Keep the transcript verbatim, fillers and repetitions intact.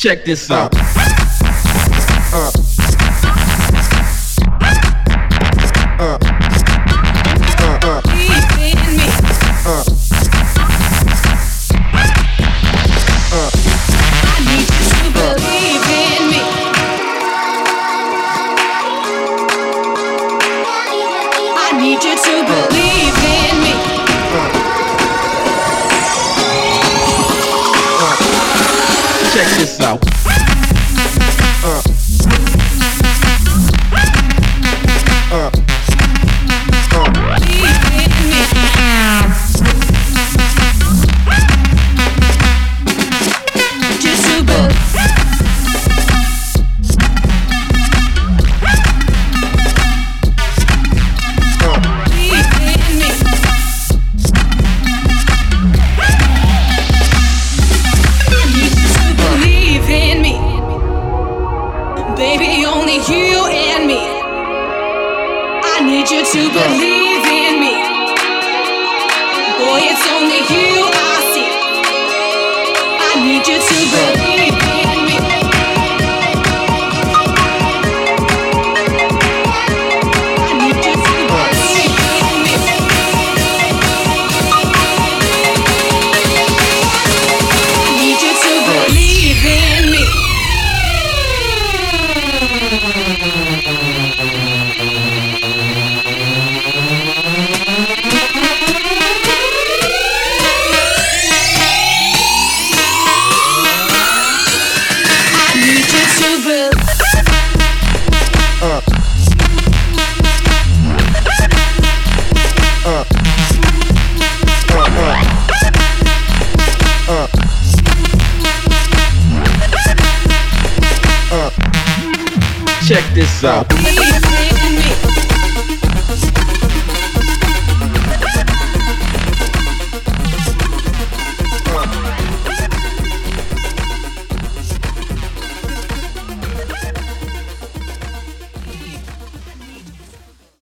Check this out. Uh. Uh. Uh. Uh. Believe in me. Uh. Uh. I need you to believe in me. I need you to believe in me. Check this out. Uh. Uh. Uh. Believe in me. Just to believe. Baby, only you and me. I need you to believe in me. Boy, it's only you I see. I need you to believe in me. I need you to believe in me. I need you to believe in me. Uh. Uh. Uh. Uh. Check this out.